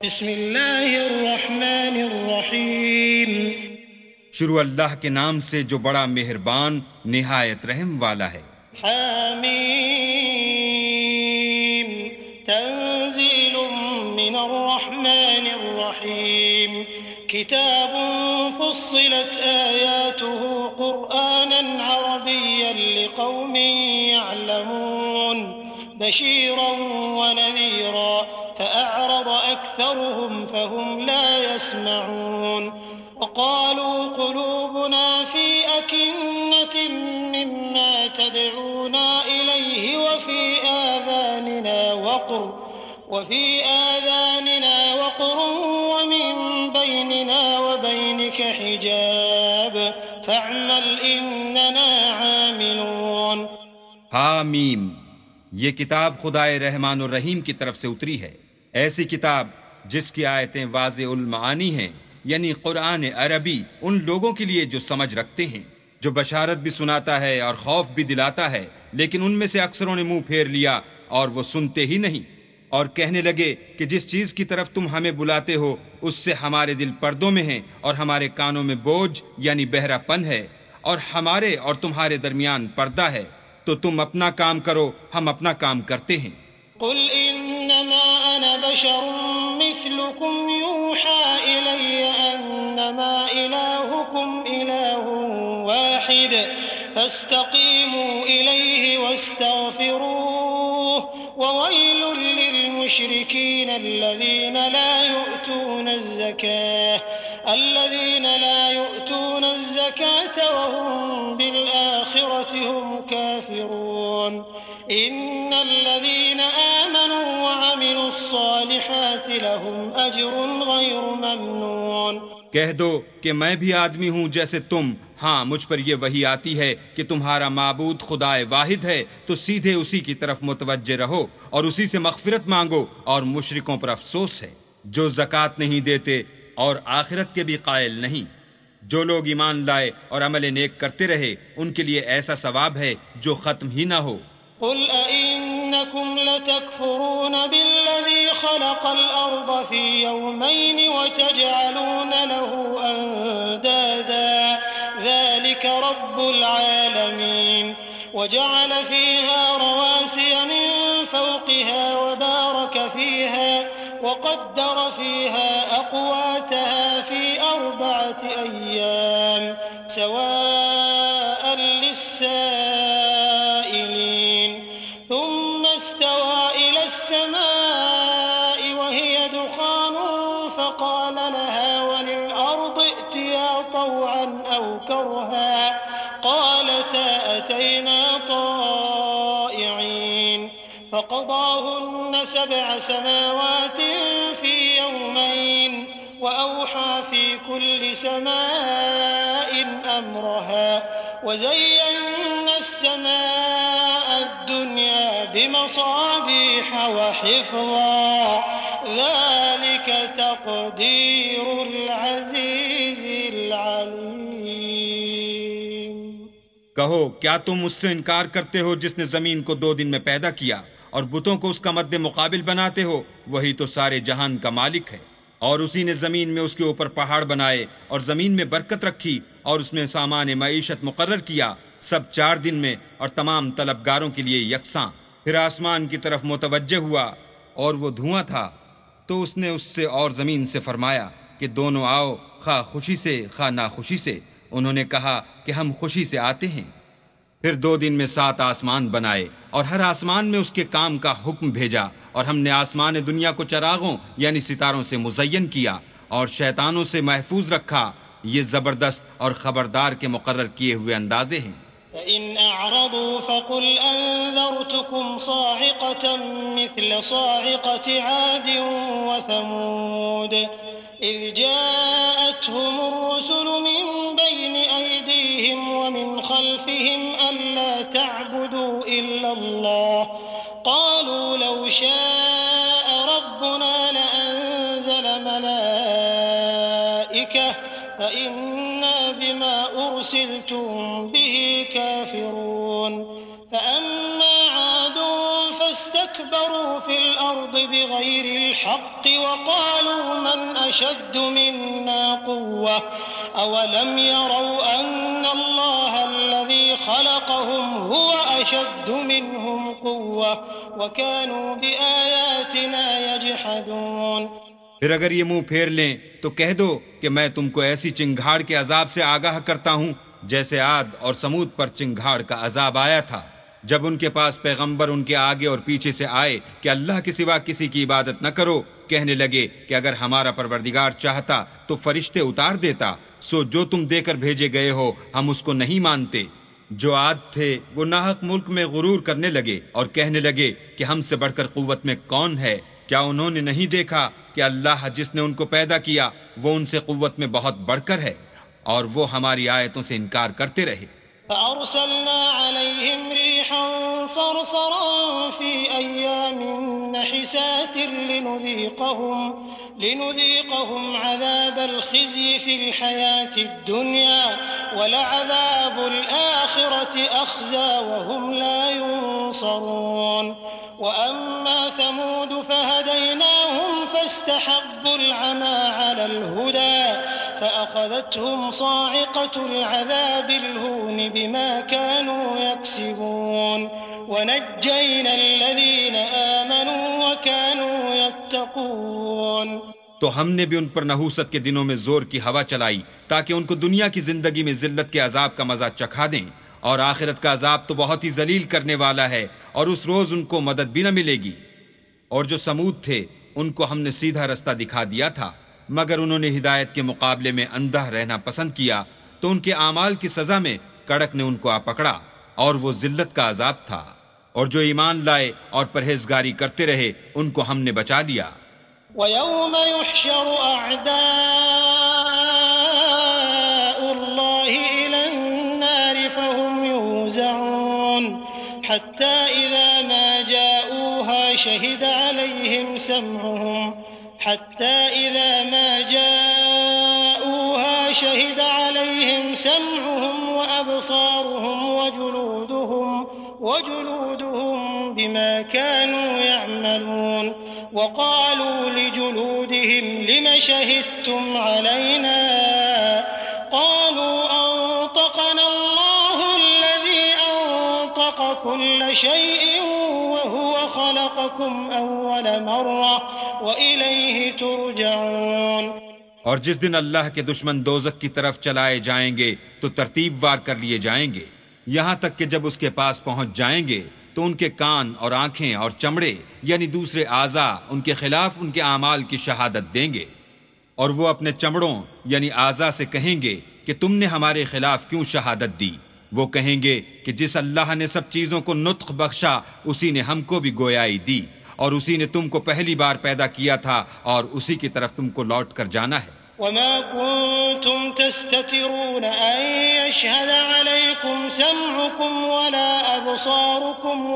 बिस्मिल्लाहिर्रहमानिर्रहीम। शुरू अल्लाह के नाम से जो बड़ा मेहरबान निहायत रहम वाला है। हामीम तंजीलुम मिनर्रहमानिर्रहीम। किताबुन फुस्सिलत आयातुहु क़ुरआनन अरबिय्यन लिक़ौमिन यअलमून बशीरन व नज़ीरा फ़अअरज़ अक्सरुहुम फ़हुम ला यस्मऊन। वक़ालू क़ुलूबुना फ़ी अकिन्नतिन मिम्मा तदऊना इलैहि वफ़ी आज़ानिना वक़्र वमिन बैनिना वबैनिक हिजाब फ़अमल इन्नना आमिलून। हामीम, ये किताब खुदाए रहमान और रहीम की तरफ से उतरी है। ऐसी किताब जिसकी आयतें वाज़े उल मानी हैं, यानी कुरान अरबी उन लोगों के लिए जो समझ रखते हैं, जो बशारत भी सुनाता है और खौफ भी दिलाता है। लेकिन उनमें से अक्सरों ने मुंह फेर लिया और वो सुनते ही नहीं, और कहने लगे कि जिस चीज की तरफ तुम हमें बुलाते हो उससे हमारे दिल पर्दों में हैं और हमारे कानों में बोझ यानी बहरापन है, और हमारे और तुम्हारे दरमियान पर्दा है। तो तुम अपना काम करो, हम अपना काम करते हैं। कुल इन्नमा अना बशरुम मिस्लुकुम यूहा इलैया अन्नमा इलाहुकुम इलाहुन वाहिद फस्तकीमू इलैहि वस्तगफिरूह ववैलुल लिलमुश्रिकीन الذين لا يؤتون الزكاة وهم بالآخرة هم كافرون إن الذين آمنوا وعملوا الصالحات لهم أجر غير ممنون। कह दो कि मैं भी आदमी हूँ जैसे तुम। हाँ, मुझ पर यह वही आती है कि तुम्हारा माबूद खुदाए वाहिद है, तो सीधे उसी की तरफ मुतवज्जे रहो और उसी से मग़फ़िरत मांगो। और मुशरिकों पर अफसोस है जो ज़कात नहीं देते और आखिरत के भी कायल नहीं। जो लोग ईमान लाए और अमल नेक करते रहे, उनके लिए ऐसा सवाब है जो खत्म ही ना हो। कुल अइन्नकुम लतकफुरून बिल्लज़ी खलक़ल अर्ज़ फ़ी यौमैन वतजअलून लहू अंदादा ज़ालिक रब्बुल आलमीन। वजअल फ़ीहा रवासिय मिन फ़ौक़िहा वबारक फ़ीहा वक़द्दर फ़ीहा अक़वातहा फ़ी अर्बअति अय्याम सवाअन लिस्साइलीन। ثم استوى إلى السماء وهي دخان فقال لها وللأرض ائتيا طوعا أو كرها قالتا أتينا طائعين فقضاهن 7 سماوات في يومين وأوحى في كل سماء أمرها وزينا السماء الدنيا بمصابيح وحفظا ذلك تقدير العزيز العليم। कहो, क्या तुम उससे इनकार करते हो जिसने जमीन को 2 दिन में पैदा किया और बुतों को उसका मद्दे मुकाबिल बनाते हो? वही तो सारे जहान का मालिक है। और उसी ने जमीन में उसके ऊपर पहाड़ बनाए और जमीन में बरकत रखी और उसमें सामान मईशत मुकर्रर किया, सब 4 दिन में और तमाम तलबगारों के लिए यकसां। फिर आसमान की तरफ मुतवज्जे हुआ और वो धुआं था, तो उसने उससे और जमीन से फरमाया कि दोनों आओ, खा खुशी से खा नाखुशी से। उन्होंने कहा कि हम खुशी से आते हैं। फिर 2 दिन में 7 आसमान बनाए और हर आसमान में उसके काम का हुक्म भेजा, और हमने आसमान दुनिया को चरागों यानी सितारों से मुज़य्यन किया और शैतानों से महफूज रखा। ये जबरदस्त और खबरदार के मुकर्रर किए हुए अंदाजे हैं। فإن أعرضوا فقل أنذرتكم صاعقة مثل صاعقة عاد وثمود إذ جاءتهم الرسل من بين أيديهم ومن خلفهم ألا تعبدوا إلا الله قالوا لو شاء ربنا لأنزل ملائكة فإنا بما أرسلتم به كافرون فأما عاد فاستكبروا فاستكبروا في الأرض بغير الحق وقالوا من أشد منا قوة أولم يروا أن الله الذي خلقهم هو أشد منهم قوة وكانوا بآياتنا يجحدون. फिर अगर ये मुंह फेर लें तो कह दो कि मैं तुमको ऐसी चिंगाड़ के अजाब से आगाह करता हूं जैसे आद और समूद पर चिंगाड़ का अजाब आया था, जब उनके पास पैगंबर उनके आगे और पीछे से आए कि अल्लाह के सिवा किसी की इबादत न करो। कहने लगे कि अगर हमारा परवरदिगार चाहता तो फरिश्ते उतार देता, सो जो तुम देकर भेजे गए हो हम उसको नहीं मानते। जो आद थे वो नाहक मुल्क में गुरूर करने लगे और कहने लगे कि हमसे बढ़कर कुव्वत में कौन है। क्या उन्होंने नहीं देखा कि अल्लाह जिसने उनको पैदा किया वो उनसे कुव्वत में बहुत बढ़कर है, और वो हमारी आयतों से इनकार करते रहे। فأرسلنا عليهم ريحا صرصرا في أيام نحسات لنذيقهم عذاب الخزي في الحياة الدنيا ولعذاب الآخرة أخزى وهم لا ينصرون. وأما ثمود فهديناهم فاستحبوا العمى على الهدى فأخذتهم صاعقة العذاب الهون بما كانوا يكسبون ونجينا الذين آمنوا وكانوا يتقون. तो हमने भी उन पर नहूसत के दिनों में जोर की हवा चलाई ताकि उनको दुनिया की जिंदगी में जिल्लत के अजाब का मजा चखा दें, और आखिरत का अजाब तो बहुत ही जलील करने वाला है और उस रोज उनको मदद भी न मिलेगी। और जो समूद थे उनको हमने सीधा रास्ता दिखा दिया था, मगर उन्होंने हिदायत के मुकाबले में अंधा रहना पसंद किया, तो उनके आमाल की सजा में कड़क ने उनको आ पकड़ा और वो जिल्लत का अजाब था। और जो ईमान लाए और परहेजगारी करते रहे उनको हमने बचा लिया। ويوم يحشر أعداء الله إلى النار فهم يوزعون حتى إذا ما جاءوها شهد عليهم سمعهم وأبصارهم وجلودهم بما كانوا يعملون. وقالوا لجلودهم لم شهدتم علينا قالوا أنطقنا الله الذي أنطق كل شيء وهو خلقكم أول مرة وإليه ترجعون. और जिस दिन अल्लाह के दुश्मन दोजक की तरफ चलाए जाएंगे तो तरतीबवार कर लिए जाएंगे, यहां तक कि जब उसके पास पहुंच जाएंगे तो उनके कान और आंखें और चमड़े यानी दूसरे आज़ा उनके खिलाफ उनके आमाल की शहादत देंगे। और वो अपने चमड़ों यानी आज़ा से कहेंगे कि तुमने हमारे खिलाफ क्यों शहादत दी। वो कहेंगे कि जिस अल्लाह ने सब चीजों को नुत्क बख्शा उसी ने हमको भी गोयाई दी, और उसी ने तुमको पहली बार पैदा किया था और उसी की तरफ तुमको लौट कर जाना है। وما كنتم تستترون أن يشهد عليكم سمعكم ولا أبصاركم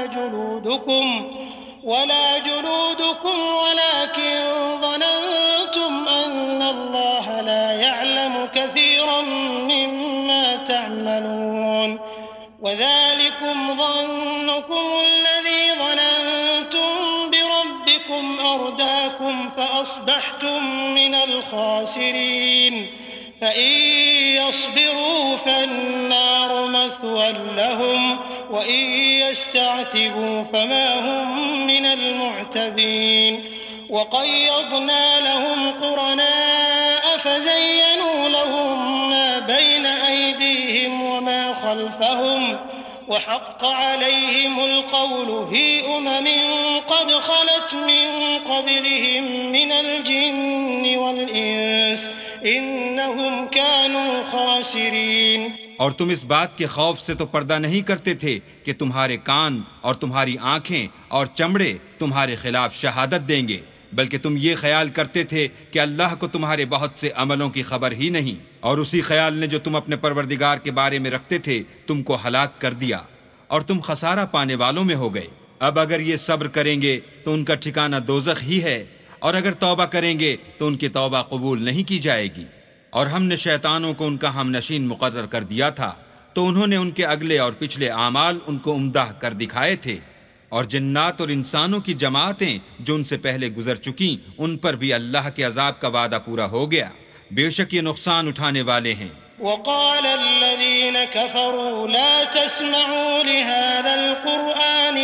ولا جلودكم ولكن ظننتم أن الله لا يعلم كثيرا مما تعملون. وذلكم ظنكم الذي ظننتم بربكم أرداكم فأصبحتم من الخاسرين. فإن يصبروا فالنار مثوى لهم وإن يستعتبوا فما هم من المعتبين. وقيضنا لهم قرناء فزينوا لهم ما بين أيديهم وما خلفهم وحق عليهم القول في قد خلت من قبلهم من الجن والإنس إنهم كانوا خاسرين. और तुम इस बात के खौफ से तो पर्दा नहीं करते थे कि तुम्हारे कान और तुम्हारी आंखें और चमड़े तुम्हारे खिलाफ शहादत देंगे, बल्कि तुम ये ख्याल करते थे कि अल्लाह को तुम्हारे बहुत से अमलों की खबर ही नहीं, और उसी ख्याल ने जो तुम अपने परवरदिगार के बारे में रखते थे तुमको हलाक कर दिया और तुम खसारा पाने वालों में हो गए। अब अगर ये सब्र करेंगे तो उनका ठिकाना दोजख ही है, और अगर तौबा करेंगे तो उनकी तौबा कबूल नहीं की जाएगी। और हमने शैतानों को उनका हमनशीन मुकर्रर कर दिया था, तो उन्होंने उनके अगले और पिछले आमाल उनको उम्दा कर दिखाए थे। और जिन्नात और इंसानों की जमातें जो उनसे पहले गुजर चुकी, उन पर भी अल्लाह के अजाब का वादा पूरा हो गया। बेशक ये नुकसान उठाने वाले हैं। وقال الذين كفروا لا تسمعوا لهذا القرآن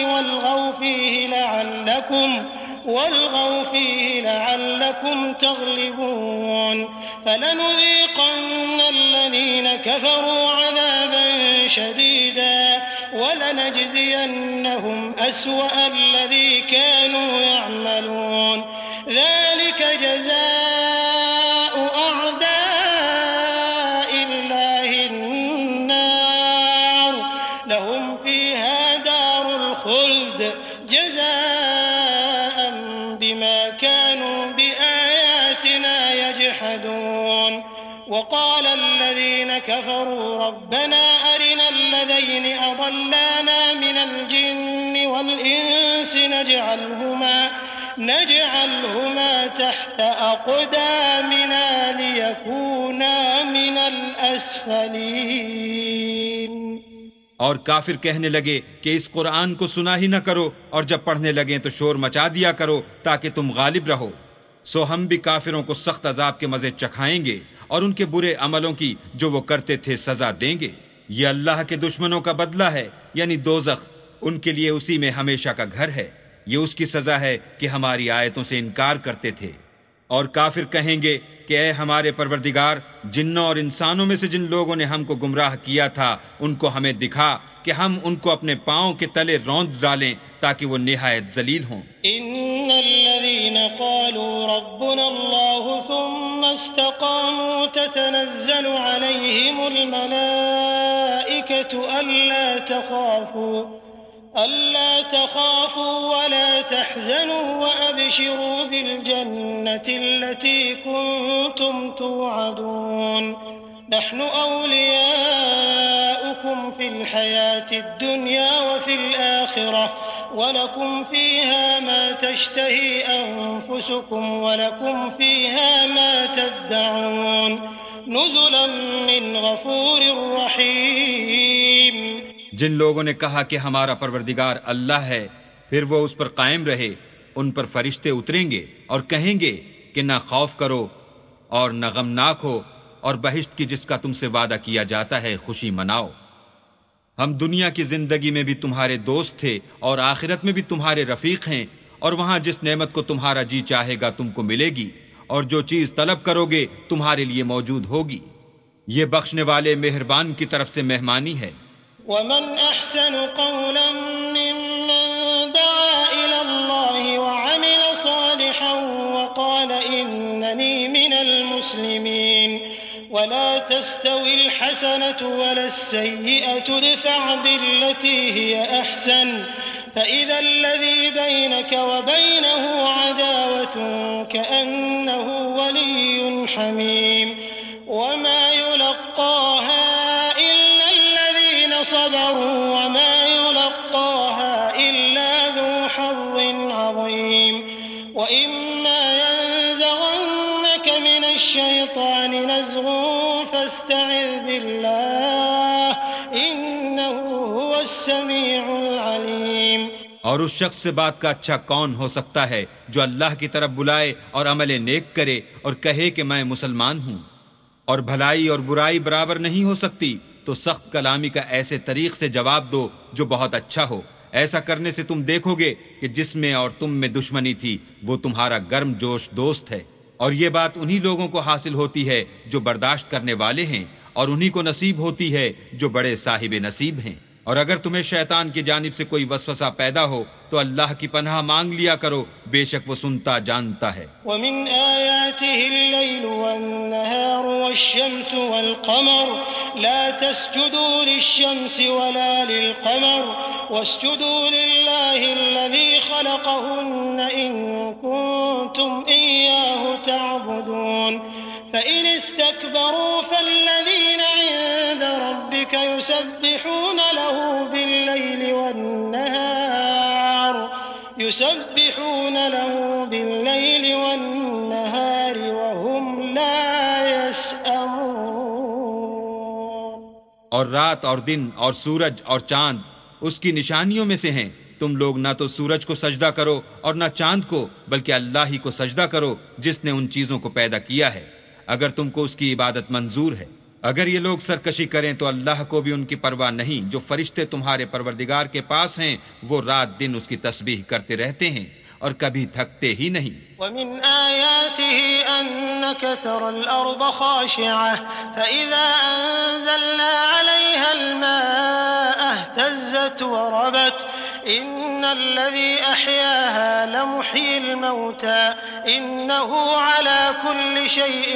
والغوا فيه لعلكم تغلبون فلنذيقن الذين كفروا عذابا شديدا ولنجزينهم أسوأ الذي كانوا يعملون ذلك جزاء أعداء الله النار لهم فيها دار الخلد جزاء بما كانوا بآياتنا يجحدون وقال الذين كفروا ربنا أرنا الذين أضلانا من الجن والإنس نجعلهما تحت أقدامنا ليكونا من الأسفلين। और काफिर कहने लगे कि इस कुरान को सुना ही न करो, और जब पढ़ने लगे तो शोर मचा दिया करो ताकि तुम गालिब रहो। सो हम भी काफिरों को सख्त अजाब के मजे चखाएंगे और उनके बुरे अमलों की जो वो करते थे सजा देंगे। ये अल्लाह के दुश्मनों का बदला है, यानी दोजख। उनके लिए उसी में हमेशा का घर है। ये उसकी सजा है कि हमारी आयतों से इनकार करते थे। और काफिर कहेंगे कि ऐ हमारे परवरदिगार, जिन्नों और इंसानों में से जिन लोगों ने हमको गुमराह किया था, उनको हमें दिखा कि हम उनको अपने पांव के तले रौंद डालें ताकि वो निहायत जलील हों। इन्नल्लज़ीन क़ालू रब्बुनल्लाहु थुम्मा इस्तक़ामू ततनज़्ज़लु अलैहिमुल मलाइकतु अल्ला तख़ाफ़ू वला तहज़नू वअबशिरू बिलजन्नति अल्लती कुन्तुम तुअदून नहनु औलियाउकुम फिल हयातिद दुनिया वफिल आखिरह वलकुम फ़ीहा मा तश्तही अन्फुसुकुम वलकुम फ़ीहा मा तद्दऊन नुज़ुलन मिन गफूरिर रहीम। जिन लोगों ने कहा कि हमारा परवरदिगार अल्लाह है, फिर वो उस पर कायम रहे, उन पर फरिश्ते उतरेंगे और कहेंगे कि न खौफ करो और न गमनाक हो, और बहिश्त की जिसका तुमसे वादा किया जाता है खुशी मनाओ। हम दुनिया की जिंदगी में भी तुम्हारे दोस्त थे और आखिरत में भी तुम्हारे रफीक हैं, और वहां जिस नेमत को तुम्हारा जी चाहेगा तुमको मिलेगी, और जो चीज तलब करोगे तुम्हारे लिए मौजूद होगी। ये बख्शने वाले मेहरबान की तरफ से मेहमानी है। वमन अहसनु क़ौलन मिम्मन दआ इलल्लाहि वअमिल सालिहन वक़ाल इन्ननी मिनल मुस्लिमीन वला तस्तविल हसनतु वलस्सय्यिअतु इदफ़अ बिल्लती हिय अहसन फ़इज़ा अल्लज़ी बैनक वबैनहु अदावतुन कअन्नहु वलिय्युन हमीम वमा युलक़्क़ाहा صبروا وما يلقاها إلا ذو حظ عظيم وإما ينزغنك من الشيطان نزغ فاستعذ بالله إنه هو السميع العليم। और उस शख्स से बात का अच्छा कौन हो सकता है जो अल्लाह की तरफ बुलाए और अमल नेक करे और कहे कि मैं मुसलमान हूं। और भलाई और बुराई बराबर नहीं हो सकती, तो सख्त कलामी का ऐसे तरीक से जवाब दो जो बहुत अच्छा हो। ऐसा करने से तुम देखोगे कि जिसमें और तुम में दुश्मनी थी वो तुम्हारा गर्म जोश दोस्त है। और ये बात उन्हीं लोगों को हासिल होती है जो बर्दाश्त करने वाले हैं, और उन्हीं को नसीब होती है जो बड़े साहिब नसीब हैं। और अगर तुम्हें शैतान की जानिब से कोई वसवसा पैदा हो तो अल्लाह की पनाह मांग लिया करो, बेशक वो सुनता जानता है। वमिन आयातिहि अल-लैलु वन-नहारु वश-शम्सु वल-क़मर ला तस्जुदू लिश-शम्सि वला लिल-क़मर वस्जुदू लिल्लाहि अल्लज़ी ख़लक़हुन्ना इन कुन्तुम इय्याहु तअबुदून फ़इन इस्तकबरू फ़ल्लज़ीना इन्द रब्बिक युसब्बिहून लहू बिल-लैलि वन्नहार वहुम ला यस्अमून। और रात और दिन और सूरज और चांद उसकी निशानियों में से हैं। तुम लोग ना तो सूरज को सजदा करो और ना चांद को, बल्कि अल्लाह ही को सजदा करो जिसने उन चीजों को पैदा किया है, अगर तुमको उसकी इबादत मंजूर है। अगर ये लोग सरकशी करें तो अल्लाह को भी उनकी परवाह नहीं। जो फरिश्ते तुम्हारे परवरदिगार के पास हैं वो रात दिन उसकी तस्बीह करते रहते हैं और कभी थकते ही नहीं। ومن آياته أنك ترى الأرض خاشعة فإذا أنزلنا عليها الماء اهتزت وربت إن الذي أحياها لمحيي الموتى إنه على كل شيء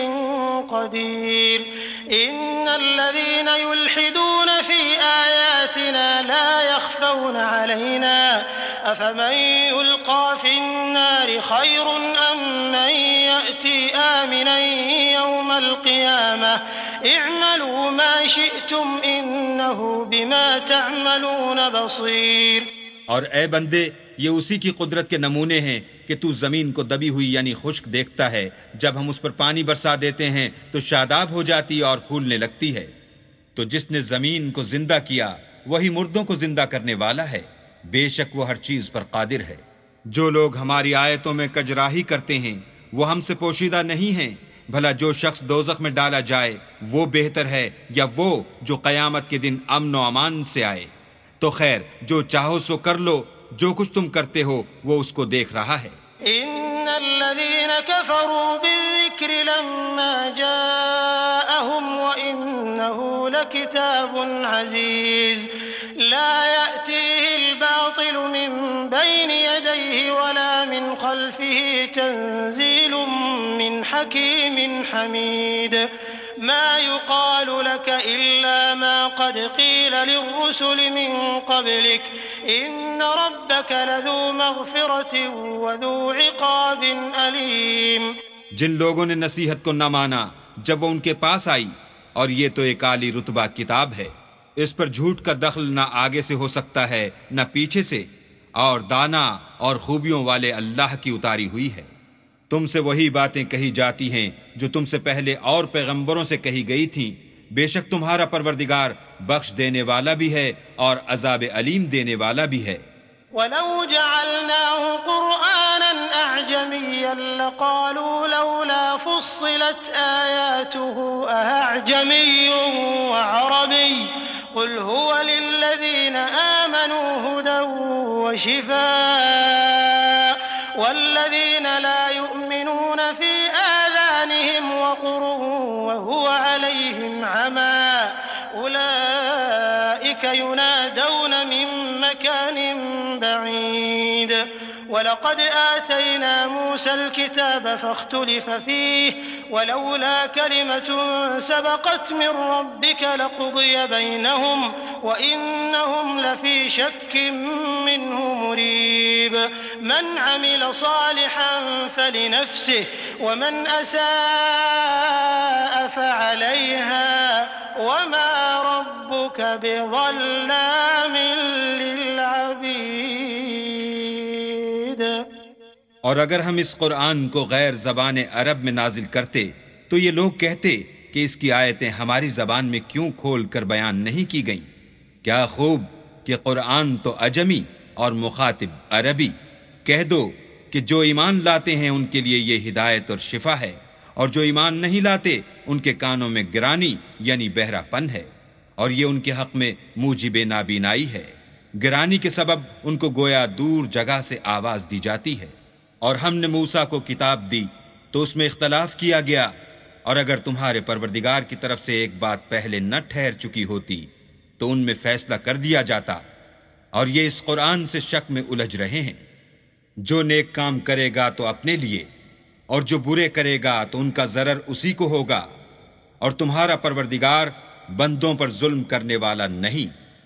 قدير إن الذين يلحدون في آياتنا لا يخفون علينا أفمن يلقى في النار خير أم من يأتي آمنا يوم القيامة اعملوا ما شئتم إنه بما تعملون بصير। और ए बंदे, ये उसी की कुदरत के नमूने हैं कि तू जमीन को दबी हुई यानी खुश्क देखता है। जब हम उस पर पानी बरसा देते हैं तो शादाब हो जाती है और फूलने लगती है। तो जिसने जमीन को जिंदा किया वही मुर्दों को जिंदा करने वाला है। बेशक वो हर चीज पर कादिर है। जो लोग हमारी आयतों में कजराही करते हैं वो हमसे पोशीदा नहीं हैं। भला जो शख्स दोजख में डाला जाए वो बेहतर है या वो जो कयामत के दिन अमन व अमान से आए। तो खैर, जो चाहो सो कर लो, जो कुछ तुम करते हो वो उसको देख रहा है। إن الذين كفروا بالذكر لما جاءهم وإنه لكتاب عزيز لا يأتيه الباطل من بين يديه ولا من خلفه تنزيل من حكيم حميد ما يقال لك إلا ما قد قيل للرسل من قبلك إن ربك لذو مغفرة وذو عقاب أليم। जिन लोगों ने नसीहत को न माना जब वो उनके पास आई, और ये तो एक आली रुतबा किताब है, इस पर झूठ का दखल न आगे से हो सकता है न पीछे से, और दाना और खूबियों वाले अल्लाह की उतारी हुई है। तुमसे वही बातें कही जाती हैं जो तुमसे पहले और पैगंबरों से कही गई थीं। बेशक तुम्हारा परवरदिगार बख्श देने वाला भी है और अजाब अलीम देने वाला भी है। ولو جعلناه قرآنا أعجميا لقالوا لولا فصلت آياته أأعجمي وعربي قل هو للذين آمنوا هدى وشفاء والذين لا يؤمنون في آذانهم وقر وهو عليهم عمى أولئك ينادون من مكان بعيد ولقد آتينا موسى الكتاب فاختلف فيه ولولا كلمة سبقت من ربك لقضي بينهم وإنهم لفي شك منه مريب من عمل صالحا فلنفسه ومن أساء فعليها وما ربك بظلام للعبيد। और अगर हम इस कुरान को गैर जबान अरब में नाजिल करते तो ये लोग कहते कि इसकी आयतें हमारी जबान में क्यों खोल कर बयान नहीं की गईं। क्या खूब कि कुरान तो अजमी और मुखातिब अरबी। कह दो कि जो ईमान लाते हैं उनके लिए ये हिदायत और शिफा है, और जो ईमान नहीं लाते उनके कानों में गिरानी यानी बहरापन है, और ये उनके हक में मूजिब नाबीनाई है। गिरानी के सबब उनको गोया दूर जगह से आवाज दी जाती है। और हमने मूसा को किताब दी तो उसमें इख्तलाफ किया गया, और अगर तुम्हारे परवरदिगार की तरफ से एक बात पहले न ठहर चुकी होती तो उनमें फैसला कर दिया जाता। और ये इस कुरान से शक में उलझ रहे हैं। जो नेक काम करेगा तो अपने लिए, और जो बुरे करेगा तो उनका जरर उसी को होगा, और तुम्हारा परवरदिगार बंदों पर जुल्म करने वाला नहीं।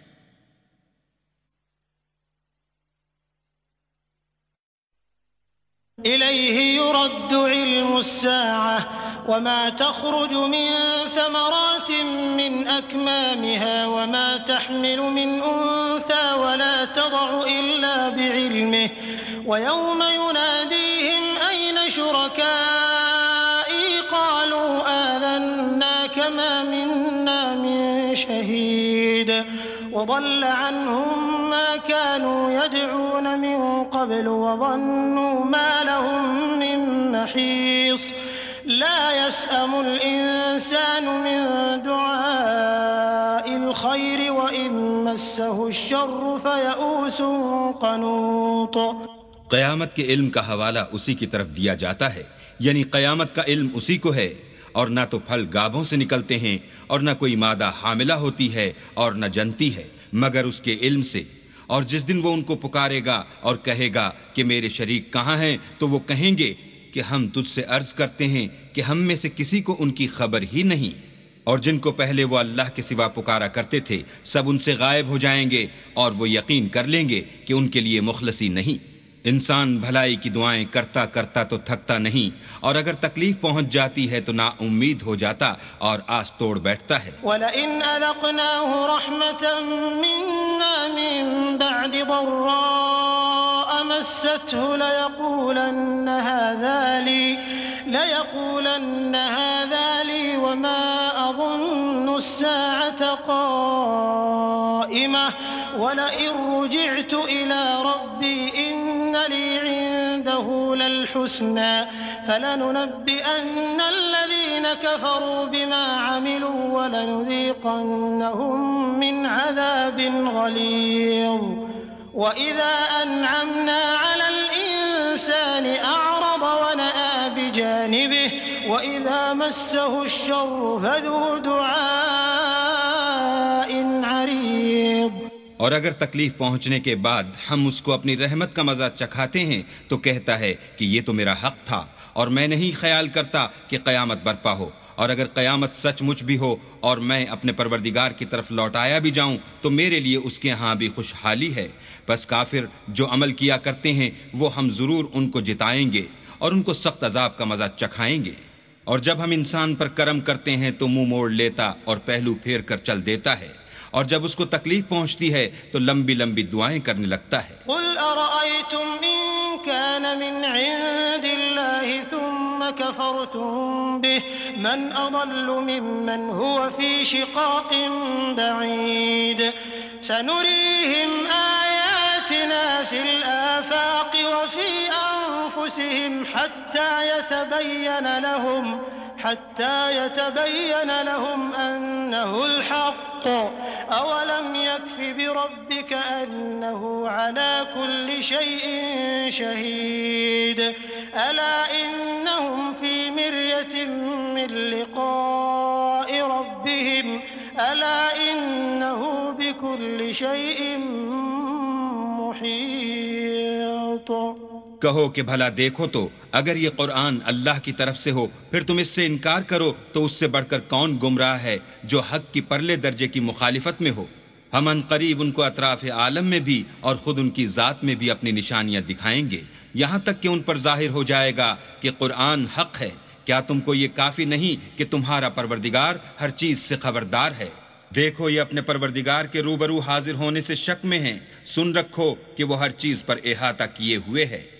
إليه يرد علم الساعة وما تخرج من ثمرات من أكمامها وما تحمل من أنثى ولا تضع إلا بعلمه ويوم يناديهم أين شركائي قالوا آذناك ما منا من شهيد وضل عنهم ما كانوا يدعون من قبل وظنوا ما لهم من محيص لا يسأم الإنسان من دعاء الخير وإن مسه الشر فيئوس قنوط। क़यामत के इल्म का हवाला उसी की तरफ दिया जाता है, यानी क़यामत का इल्म उसी को है। और ना तो फल गाभों से निकलते हैं और ना कोई मादा हामिला होती है और न जनती है मगर उसके इल्म से। और जिस दिन वो उनको पुकारेगा और कहेगा कि मेरे शरीक कहाँ हैं, तो वो कहेंगे कि हम तुझसे अर्ज करते हैं कि हम में से किसी को उनकी खबर ही नहीं। और जिनको पहले वो अल्लाह के सिवा पुकारा करते थे, सब उनसे गायब हो जाएंगे और वो यकीन कर लेंगे कि उनके लिए मुखलसी नहीं। इंसान भलाई की दुआएं करता करता तो थकता नहीं, और अगर तकलीफ पहुंच जाती है तो ना उम्मीद हो जाता और आस तोड़ बैठता है। वलइन अज़क़नाहु रहमतन मिन्ना मिन बअदि दर्राअ मस्सतहु लयक़ूलन्न हाज़ा ली वमा अज़ुन्नु अस्साअत क़ाइमह वलइन रुजिअतु इला रब्बी इन्न ली इंदहु लल्हुस्ना फलनुनब्बिअन्न الذين كفروا بما عملوا ولنذيقنهم من عذاب غليظ وإذا أنعمنا على الإنسان أعرض ونأى بجانبه وإذا مسه الشر فذو دعاء عريض। और अगर तकलीफ पहुंचने के बाद हम उसको अपनी रहमत का मजा चखाते हैं तो कहता है कि ये तो मेरा हक था और मैं नहीं ख्याल करता कि क़यामत बर्पा हो। और अगर क़यामत सचमुच भी हो और मैं अपने परवरदिगार की तरफ लौटाया भी जाऊं तो मेरे लिए उसके यहाँ भी खुशहाली है। बस काफिर जो अमल किया करते हैं वो हम जरूर उनको जिताएंगे और उनको सख्त अजाब का मजा चखाएंगे। और जब हम इंसान पर करम करते हैं तो मुंह मोड़ लेता और पहलू फेर कर चल देता है, और जब उसको तकलीफ पहुंचती है तो लंबी लंबी दुआएं करने लगता है। कुल अरअयतुम इन कान मिन इंदिल्लाहि थुम्मा कफरतुम बिहि मन अदल्लु मिम्मन हुव फी शिकाकिन बईद सनुरीहिम आयातिना फिल आफाक़ि व फी अनफुसिहिम हत्ता यतबय्यन लहुम अन्नहुल हक़्क़ अवलम यकफ़ बिरब्बिक अन्नहु अला कुल्लि शैइन शहीद अला इन्नहुम फी मिर्यतिन मिन लिक़ाइ रब्बिहिम अला इन्नहु बिकुल्लि शैइन मुहीत। कहो कि भला देखो तो अगर ये कुरान अल्लाह की तरफ से हो फिर तुम इससे इनकार करो तो उससे बढ़कर कौन गुमराह है जो हक की परले दर्जे की मुखालिफत में हो। हम अनकरीब उनको अतराफ आलम में भी और खुद उनकी जात में भी अपनी निशानियां दिखाएंगे, यहाँ तक कि उन पर जाहिर हो जाएगा कि कुरान हक है। क्या तुमको ये काफी नहीं कि तुम्हारा परवरदिगार हर चीज से खबरदार है? देखो ये अपने परवरदिगार के रूबरू हाजिर होने से शक में हैं। सुन रखो कि वो हर चीज पर इहाता किए हुए है।